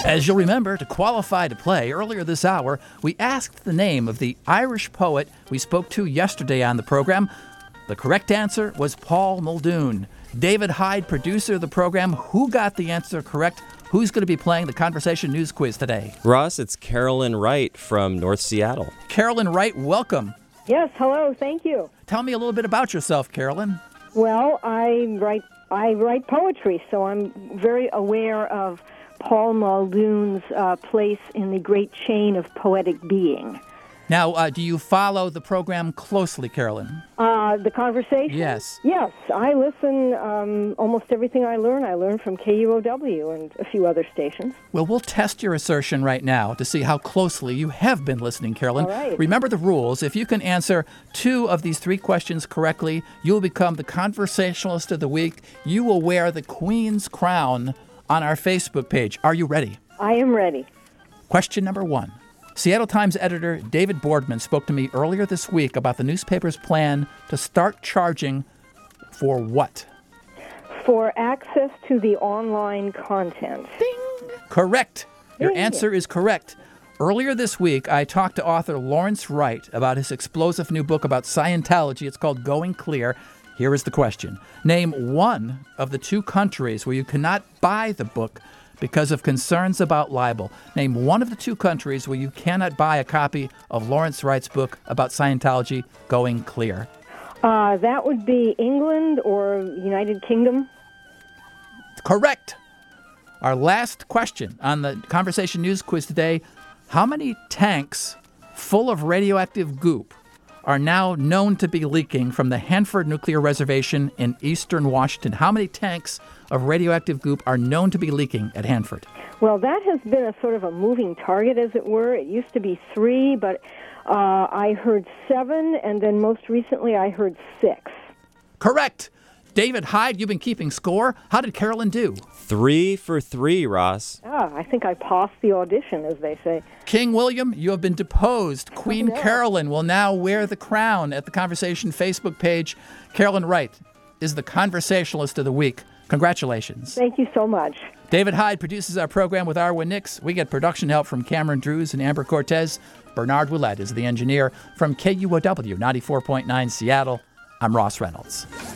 As you'll remember, to qualify to play, earlier this hour, we asked the name of the Irish poet we spoke to yesterday on the program. The correct answer was Paul Muldoon. David Hyde, producer of the program, who got the answer correct? Who's going to be playing the Conversation News Quiz today? Ross, it's Carolyn Wright from North Seattle. Carolyn Wright, welcome. Yes, hello, thank you. Tell me a little bit about yourself, Carolyn. Well, I write poetry, so I'm very aware of Paul Muldoon's place in the great chain of poetic being. Now, do you follow the program closely, Carolyn? The conversation? Yes. Yes, I listen. Almost everything I learn from KUOW and a few other stations. Well, we'll test your assertion right now to see how closely you have been listening, Carolyn. All right. Remember the rules. If you can answer 2 of these 3 questions correctly, you'll become the Conversationalist of the Week. You will wear the Queen's crown on our Facebook page. Are you ready? I am ready. Question number 1. Seattle Times editor David Boardman spoke to me earlier this week about the newspaper's plan to start charging for what? For access to the online content. Ding! Correct. Your answer is correct. Earlier this week, I talked to author Lawrence Wright about his explosive new book about Scientology. It's called Going Clear. Here is the question. Name one of the 2 countries where you cannot buy the book because of concerns about libel. Name one of the 2 countries where you cannot buy a copy of Lawrence Wright's book about Scientology, Going Clear. That would be England or United Kingdom. Correct. Our last question on the Conversation News Quiz today. How many tanks full of radioactive goop are now known to be leaking from the Hanford Nuclear Reservation in eastern Washington? How many tanks of radioactive goop are known to be leaking at Hanford? Well, that has been a sort of a moving target, as it were. It used to be 3, but I heard 7, and then most recently I heard 6. Correct. David Hyde, you've been keeping score. How did Carolyn do? 3 for 3, Ross. I think I passed the audition, as they say. King William, you have been deposed. Queen Carolyn will now wear the crown at the Conversation Facebook page. Carolyn Wright is the Conversationalist of the Week. Congratulations. Thank you so much. David Hyde produces our program with Arwen Nix. We get production help from Cameron Drews and Amber Cortez. Bernard Ouellette is the engineer. From KUOW 94.9 Seattle, I'm Ross Reynolds.